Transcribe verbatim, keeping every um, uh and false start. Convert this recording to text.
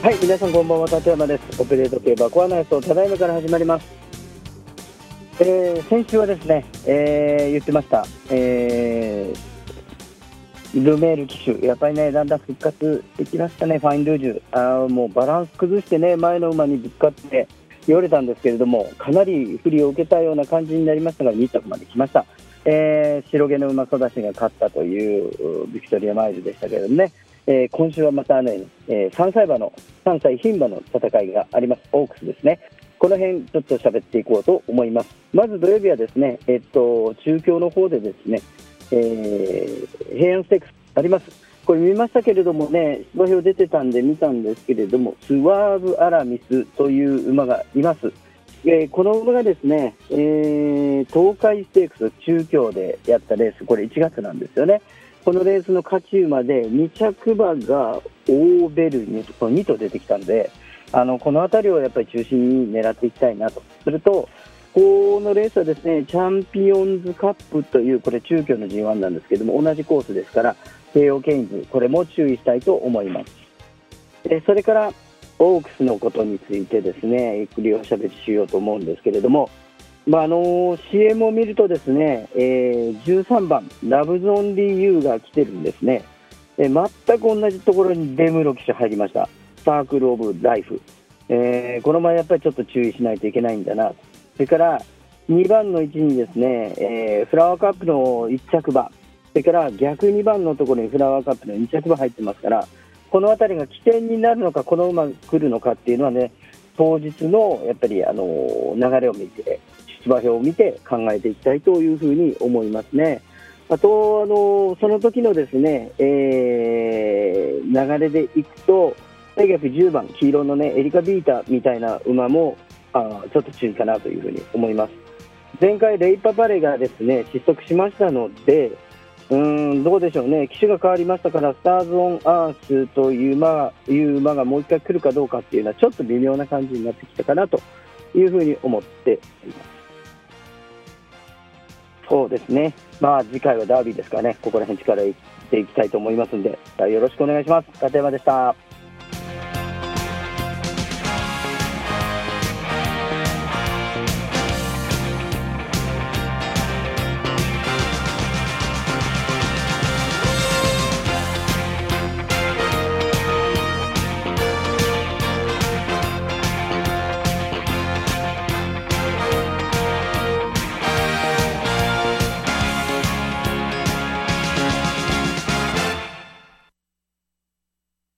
はい、皆さんこんばんは、立山です。オペレート競馬コアナイト、ただいまから始まります。えー、先週はですね、えー、言ってました、えー、ルメール騎手、やっぱりね、だんだん復活してきましたね、ファインルージュ。あーもうバランス崩してね、前の馬にぶつかって言われたんですけれども、かなり不利を受けたような感じになりましたが、に着まで来ました。えー、白毛の馬育ちが勝ったというビクトリアマイルでしたけれどもね、えー、今週はまたね、えー、さんさい馬のさんさい牝馬の戦いがあります。オークスですね。この辺ちょっと喋っていこうと思います。まず土曜日はですね、えっと中京の方でですね、えー、平安ステークスあります。これ見ましたけれどもね、出馬表出てたんで見たんですけれども、スワーブ・アラミスという馬がいます。えー、この馬がですね、えー、東海ステークス中京でやったレース、これいちがつなんですよね。このレースの勝ち馬でに着馬がオーベルニとにと出てきたんで、あのこの辺りをやっぱり中心に狙っていきたいなと。するとこのレースはですね、チャンピオンズカップというこれ中京の ジーワン なんですけども、同じコースですから帝王ケインズ、これも注意したいと思います。えそれからオークスのことについてですね、ゆっくりおしゃべりしようと思うんですけれども、まああの シーエム を見るとですね、えー、じゅうさんばんラブズオンリーユーが来てるんですね。えー、全く同じところにデムロ騎手入りました。サークルオブライフ、えー、この前やっぱりちょっと注意しないといけないんだな。それからにばんの位置にですね、えー、フラワーカップのいち着馬、それから逆にばんのところにフラワーカップのに着馬入ってますから、この辺りが起点になるのか、この馬が来るのかっていうのはね、当日のやっぱりあの流れを見て、出馬表を見て考えていきたいというふうに思いますね。あとあのその時のですね、えー、流れでいくとさんびゃくじゅうばん黄色のねエリカビータみたいな馬もあちょっと注意かなというふうに思います。前回レイパバレがですね失速しましたので、うーんどうでしょうね、騎手が変わりましたから、スターズ・オン・アースという馬がいう馬がもう一回来るかどうかっていうのはちょっと微妙な感じになってきたかなというふうに思っています。そうですね、まあ次回はダービーですからね、ここら辺力入れていきたいと思いますので、よろしくお願いします。片山でした。